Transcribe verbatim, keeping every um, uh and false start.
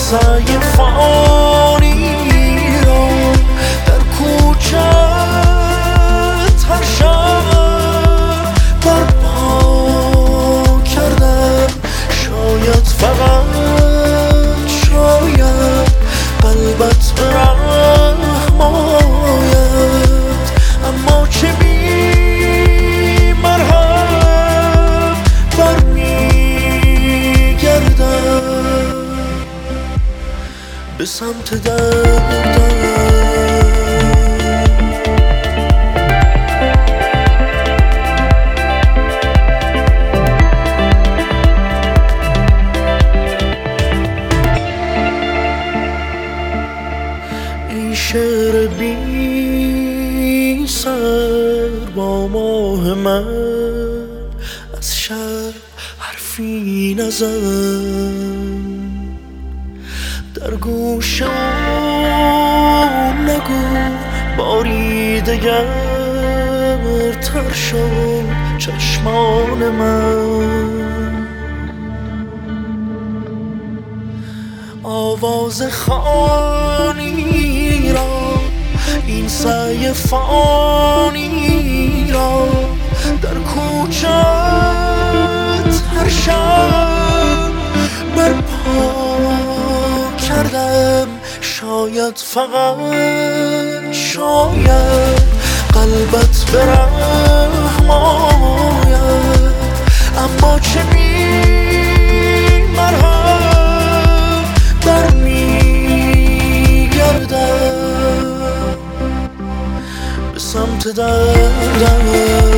سعی فانی را در کوچت هر شب برپا کردم. شاید فقط شاید قلبت به رحم آید، اما چه بی مرهم برمیگردم به سمت دردم. این شعر بی سر با ماه من از شب حرفی نزن، در گوش اون نگو باری دگر تر شد چشمان من. آواز خوانی را این سعی فانی را در کوچت هر شب برپا کردم. شاید فقط شاید قلبت به رحم آید، اما چه بی مرهم برمیگردم به سمت دردم.